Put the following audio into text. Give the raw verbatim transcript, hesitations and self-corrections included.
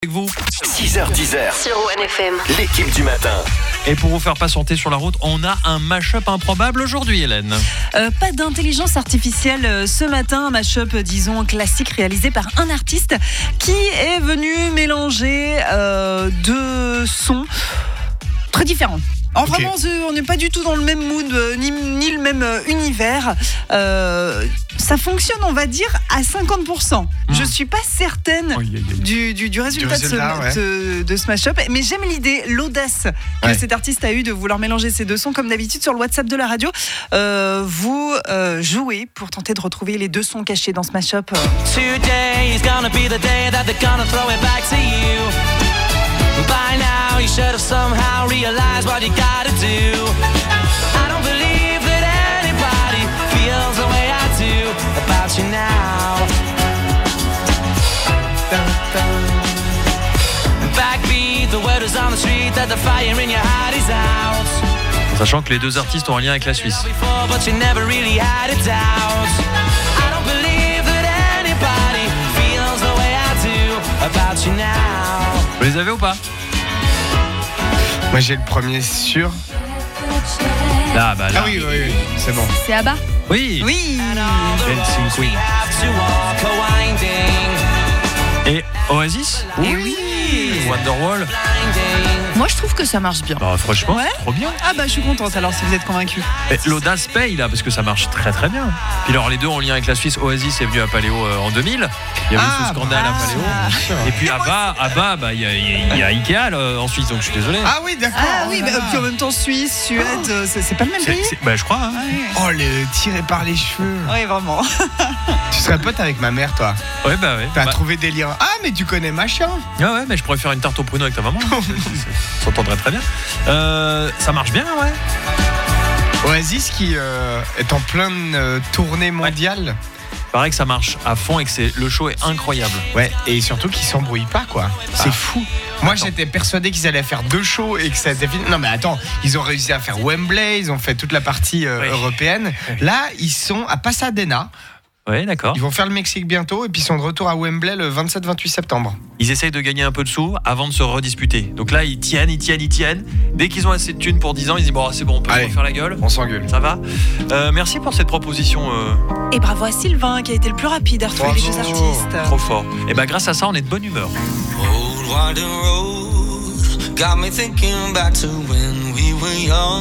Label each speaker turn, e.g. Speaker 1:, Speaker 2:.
Speaker 1: Avec vous.
Speaker 2: six heures dix
Speaker 3: sur O N F M.
Speaker 2: L'équipe du matin.
Speaker 1: Et pour vous faire patienter sur la route, on a un mash-up improbable aujourd'hui, Hélène.
Speaker 4: Euh, pas d'intelligence artificielle euh, ce matin, un mash-up, euh, disons, classique réalisé par un artiste qui est venu mélanger euh, deux sons très différents. Alors
Speaker 5: Okay.
Speaker 4: vraiment, euh, on n'est pas du tout dans le même mood, euh, ni, ni le même euh, univers. Euh, ça fonctionne, on va dire, à cinquante pour cent.
Speaker 1: Mmh.
Speaker 4: Je suis pas certaine
Speaker 1: Aïe, aïe, aïe.
Speaker 4: du, du, du résultat,
Speaker 5: Du résultat,
Speaker 4: de,
Speaker 5: ouais.
Speaker 4: ce, de, de ce mash-up, mais j'aime l'idée, l'audace que
Speaker 5: Ouais.
Speaker 4: cet artiste a eu de vouloir mélanger ces deux sons. Comme d'habitude sur le WhatsApp de la radio, euh, vous euh, jouez pour tenter de retrouver les deux sons cachés dans ce mash-up.
Speaker 6: Today is gonna be the day that they're gonna throw it back to you. By now you should have somehow realized what you gotta do. I don't believe that anybody feels the way I do about you now. Backbeat, the word is on the street that the fire in your heart is out.
Speaker 1: Sachant que les deux artistes ont un lien avec la Suisse.
Speaker 6: Before, but you never really had a doubt. I don't believe that anybody feels the way I do about you now.
Speaker 1: Vous les avez ou pas?
Speaker 5: Moi j'ai le premier sûr.
Speaker 1: Là, bah là.
Speaker 5: Ah oui, oui, oui, c'est bon.
Speaker 4: C'est Abba.
Speaker 1: Oui.
Speaker 4: Oui.
Speaker 1: Dancing Queen.
Speaker 6: To walk a winding,
Speaker 1: Et Oasis?
Speaker 4: Et oui.
Speaker 1: Wonderwall.
Speaker 6: blinding.
Speaker 4: Moi je trouve que ça marche bien.
Speaker 1: Bah, franchement,
Speaker 4: Ouais.
Speaker 1: c'est trop bien.
Speaker 4: Ah bah je suis contente alors si vous êtes convaincus.
Speaker 1: Et l'audace paye là, parce que ça marche très très bien. Puis alors les deux en lien avec la Suisse, Oasis est venu à Paléo euh, en deux mille. Il y avait eu
Speaker 5: Ah,
Speaker 1: ce scandale à
Speaker 4: bah,
Speaker 1: Paléo.
Speaker 5: bien sûr.
Speaker 1: Et puis Abba, Abba, bah il y a, il y a- il y a Ikea là, en Suisse, donc je suis désolé.
Speaker 5: Ah oui, d'accord.
Speaker 4: Ah oui, bah, puis en même temps Suisse, Suède, euh, c'est, c'est pas le même
Speaker 1: C'est-
Speaker 4: pays.
Speaker 1: c'est- bah je crois. Hein.
Speaker 5: Oh, le tiré par les cheveux.
Speaker 4: Oui, vraiment.
Speaker 5: Tu serais pote avec ma mère, toi.
Speaker 1: Ouais bah ouais.
Speaker 5: T'as
Speaker 1: Bah,
Speaker 5: trouvé délire. Ah, mais tu connais machin.
Speaker 1: ah ouais, mais je pourrais faire une tarte au pruneau avec ta maman. Ça s'entendrait très bien. Euh, ça marche bien, ouais.
Speaker 5: Oasis qui euh, est en pleine euh, tournée mondiale.
Speaker 1: Pareil que ça marche à fond et que c'est, le show est incroyable.
Speaker 5: Ouais, et surtout qu'ils s'embrouillent pas, quoi. C'est
Speaker 1: Ah.
Speaker 5: fou. Moi,
Speaker 1: Attends.
Speaker 5: j'étais persuadé qu'ils allaient faire deux shows et que ça était fini. Non, mais attends, ils ont réussi à faire Wembley, ils ont fait toute la partie euh,
Speaker 1: Oui.
Speaker 5: européenne. Là, ils sont à Pasadena.
Speaker 1: Ouais, d'accord.
Speaker 5: Ils vont faire le Mexique bientôt et puis ils sont de retour à Wembley le vingt-sept vingt-huit septembre.
Speaker 1: Ils essayent de gagner un peu de sous avant de se redisputer. Donc là, ils tiennent, ils tiennent, ils tiennent. Dès qu'ils ont assez de thunes pour dix ans, ils disent bon, c'est bon, on peut
Speaker 5: Allez.
Speaker 1: se refaire la gueule.
Speaker 5: On s'engueule.
Speaker 1: Ça va. Euh, Merci pour cette proposition. euh,
Speaker 4: Et bravo à Sylvain qui a été le plus rapide à retrouver les deux
Speaker 5: Bravo.
Speaker 4: artistes.
Speaker 1: Trop fort. Et bah grâce à ça, on est de bonne humeur.
Speaker 6: Old winding road got me thinking back to when we were young.